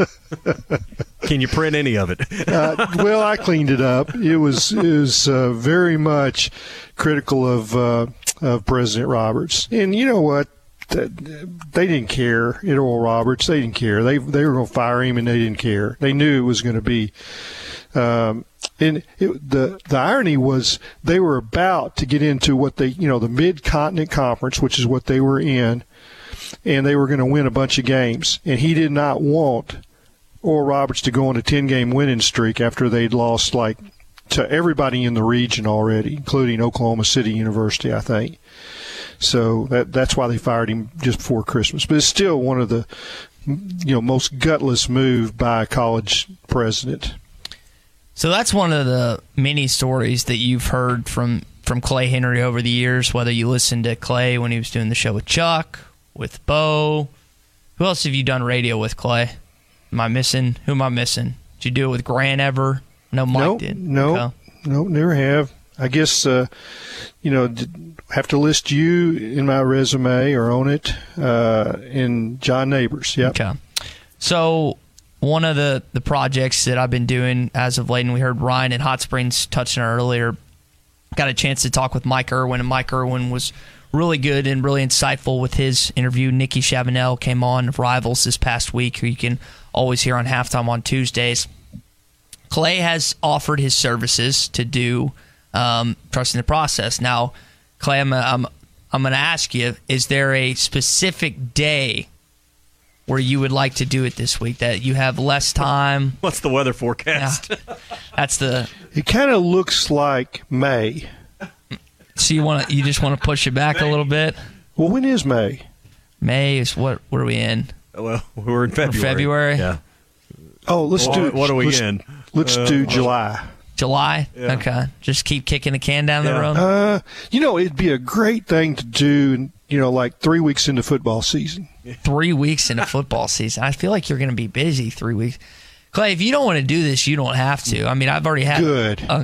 Can you print any of it? uh, well, I cleaned it up. It was it was uh, very much critical of uh, of President Roberts. And you know what? They didn't care at Oral Roberts. They didn't care. They they were going to fire him, and they didn't care. They knew it was going to be. Um, and it, the the irony was they were about to get into what they you know the Mid-Continent Conference, which is what they were in, and they were going to win a bunch of games. And he did not want Oral Roberts to go on a ten-game winning streak after they'd lost like to everybody in the region already, including Oklahoma City University, I think. So that that's why they fired him just before Christmas. But it's still one of the you know most gutless move by a college president. So that's one of the many stories that you've heard from, from Clay Henry over the years, whether you listened to Clay when he was doing the show with Chuck, with Bo. Who else have you done radio with, Clay? Am I missing? Who am I missing? Did you do it with Grant ever? No, Mike no, did. No, okay. no, never have. I guess, uh, you know, have to list you in my resume or on it, uh, and John Neighbors. Yep. Okay. So one of the, the projects that I've been doing as of late, and we heard Ryan in Hot Springs touching on earlier, got a chance to talk with Mike Irwin, and Mike Irwin was really good and really insightful with his interview. Nikki Chavanel came on Rivals this past week, who you can always hear on Halftime on Tuesdays. Clay has offered his services to do um, Trusting the Process. Now, Clay, I'm, I'm, I'm going to ask you, is there a specific day where you would like to do it this week, that you have less time? What's the weather forecast? Yeah, that's the... It kind of looks like May. So you want to, you just want to push it back May. a little bit? Well, when is May? May is what? What are we in? Well, we're in February. February? Yeah. Oh, let's well, do it. What are we let's, in? Let's uh, do July. July? Yeah. Okay. Just keep kicking the can down yeah. the road? Uh, you know, it'd be a great thing to do, you know, like three weeks into football season. Three weeks into football season. I feel like you're going to be busy three weeks. Clay, if you don't want to do this, you don't have to. I mean, I've already had... Good. Uh,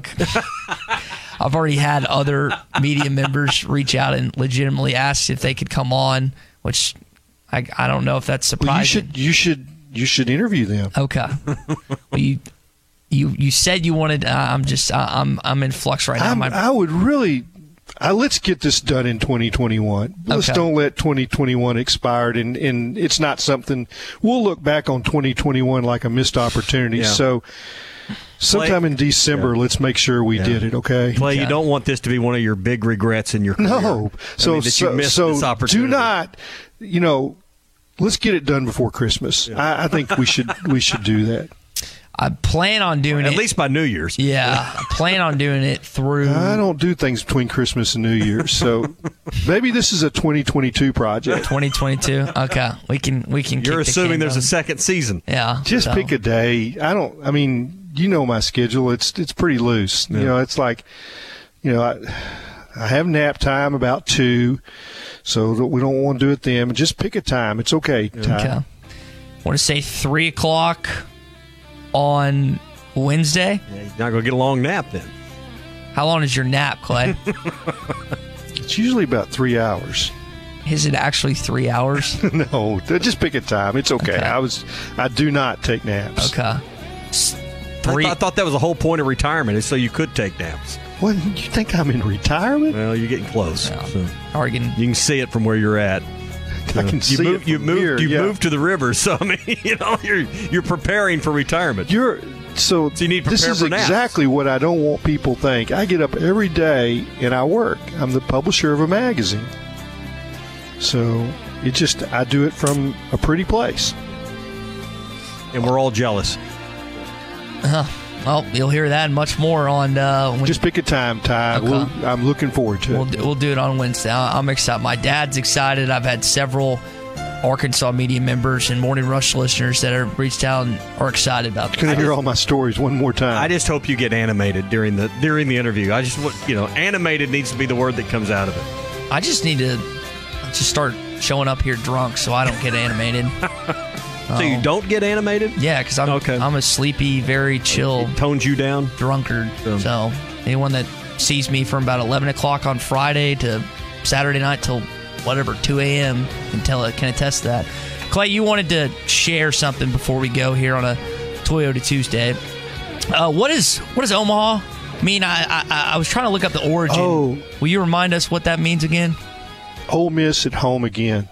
I've already had other media members reach out and legitimately ask if they could come on, which I, I don't know if that's surprising. Well, you should you should you should interview them. Okay. Well, you you you said you wanted. Uh, I'm just uh, I'm I'm in flux right now. I'm, My, I would really. Uh, let's get this done in twenty twenty-one. Let's okay. don't let twenty twenty-one expire, and, and it's not something we'll look back on twenty twenty-one like a missed opportunity. Yeah. So. Sometime Clay, in December, yeah. let's make sure we yeah. did it, okay? Clay, okay. you don't want this to be one of your big regrets in your career. No. So, I mean, that so, you missed so this opportunity. do not, you know, let's get it done before Christmas. Yeah. I, I think we should we should do that. I plan on doing At it. At least by New Year's. Yeah. I plan on doing it through. I don't do things between Christmas and New Year's. So maybe this is a twenty twenty-two project. twenty twenty-two? Okay. We can, we can You're kick assuming the there's down. a second season. Yeah. Just so. pick a day. I don't, I mean, you know my schedule. It's it's pretty loose. Yeah. You know, it's like, you know, I, I have nap time about two, so we don't want to do it then. Just pick a time. It's okay. Time. Okay. I want to say three o'clock on Wednesday. Yeah, you're not going to get a long nap then. How long is your nap, Clay? It's usually about three hours. Is it actually three hours? No, just pick a time. It's okay. okay. I was, I do not take naps. Okay. Three. I, th- I thought that was the whole point of retirement, is so you could take naps. What, you think I'm in retirement? Well, you're getting close. Yeah. So. Are you, you can see it from where you're at. I can you see move, it you from moved, here. You yeah. moved to the river, so I mean, you know, you're you're preparing for retirement. You're so, so you need to this is for naps. Exactly what I don't want people to think. I get up every day and I work. I'm the publisher of a magazine, so it just I do it from a pretty place, and we're all jealous. Uh-huh. Well, you'll hear that and much more on. Uh, when Just pick a time, Ty. Okay. We'll, I'm looking forward to we'll it. Do, we'll do it on Wednesday. I'm excited. My dad's excited. I've had several Arkansas media members and Morning Rush listeners that have reached out and are excited about this. Can I hear all my stories one more time? I just hope you get animated during the during the interview. I just, you know, animated needs to be the word that comes out of it. I just need to just start showing up here drunk so I don't get animated. So you don't get animated? Yeah, because I'm okay. I'm a sleepy, very chill. It tones you down? Drunkard. Um, so anyone that sees me from about eleven o'clock on Friday to Saturday night till whatever, two a.m. can, tell, can attest to that. Clay, you wanted to share something before we go here on a Toyota Tuesday. Uh, what is what is Omaha mean? I, I, I was trying to look up the origin. Oh. Will you remind us what that means again? Ole Miss at home again.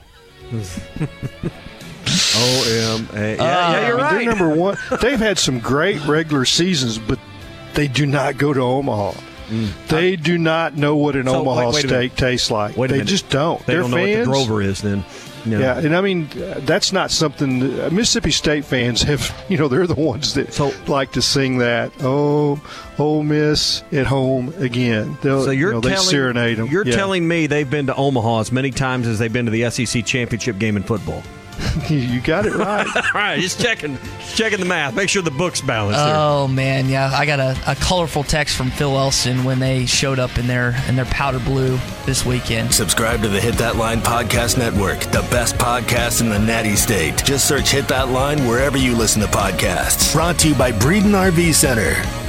O M A. Yeah, uh, yeah, you're right. They're number one. They've had some great regular seasons, but they do not go to Omaha. Mm. They do not know what an so, Omaha wait, wait steak tastes like. Wait a they minute. just don't. They Their don't know fans, what the Drover is then. No. Yeah, and I mean, that's not something uh, Mississippi State fans have, you know, they're the ones that so, like to sing that, oh, Ole Miss at home again. They'll, so you're you know, they telling, serenade them. You're yeah. telling me they've been to Omaha as many times as they've been to the S E C championship game in football. You got it right. All right, just checking, just checking the math. Make sure the book's balanced. Oh there. Man, yeah, I got a, a colorful text from Phil Elson when they showed up in their in their powder blue this weekend. Subscribe to the Hit That Line Podcast Network, the best podcast in the Natty State. Just search Hit That Line wherever you listen to podcasts. Brought to you by Breeden R V Center.